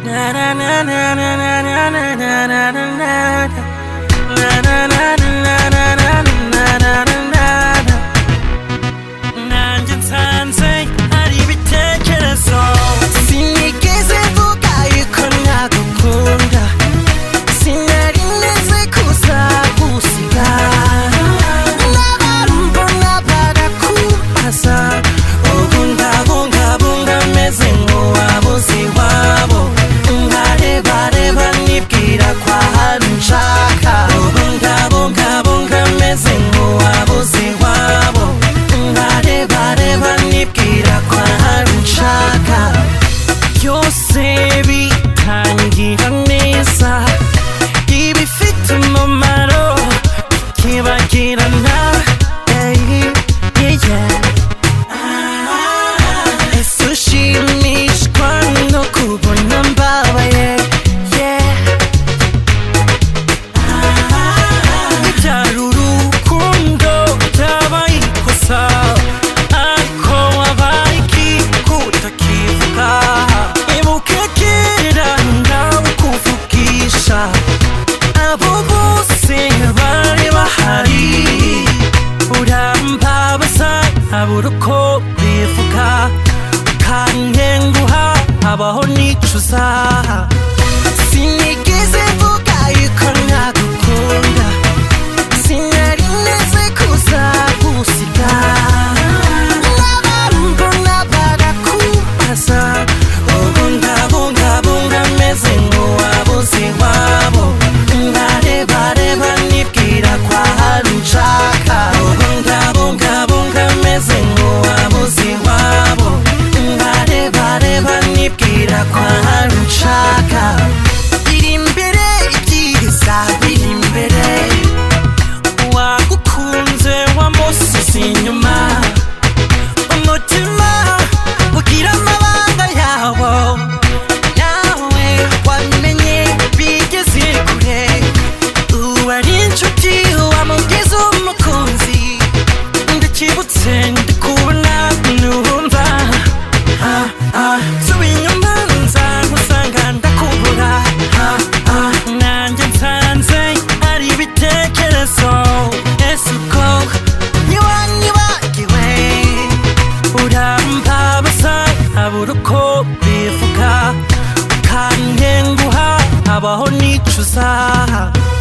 nanjye nsanze ari ibitekerezo sinigeze mvuga yuko nagukunda sinari neze kuzagusiga n'abarumva barakubaza ubu ndabungabunga meze nk'uwabuze iwabo nkarebareba nibwira ko ahantu nshaka ubu ndabungabunga meze nk'uwabuze iwabo nkarebareba nibwira ko ahantu nshaka byose bitangira neza ibifite umumaro kibagirana ese ushimishwa no kubona mbabaye ibyara urukundo byabaye ikosa ariko wabaye ikikuta kivuga ibuke kera nawe kuvugisha abo bose bari bahari urambabaza abura uko bivuga kantenguha abaho nicuza sinigeze mvuga yuko nagukunda sinari neze kuzagusiga n'abarumva barakubaza ubu ndabungabunga meze nk'uwabuze iwabo nkarebareba nibwira ko ahantu nshaka ubu ndabungabunga meze nk'uwabuze iwabo nkarebareba nibwira ko ahantu nshaka biri imbere ibyiza biri imbere wagukunze wamusize inyuma umutima ugira amabanga yawo nawe wamenye bigeze kure uwari inshuti wamugeze umukunzi ndakibutse ndikubona numva suba inyuma nzagusanga ndakubura nanjye nsanze ari ibitekerezo ese uko ntiwanyibagiwe urambabaza abura uko bivuga kantenguha abaho nicuza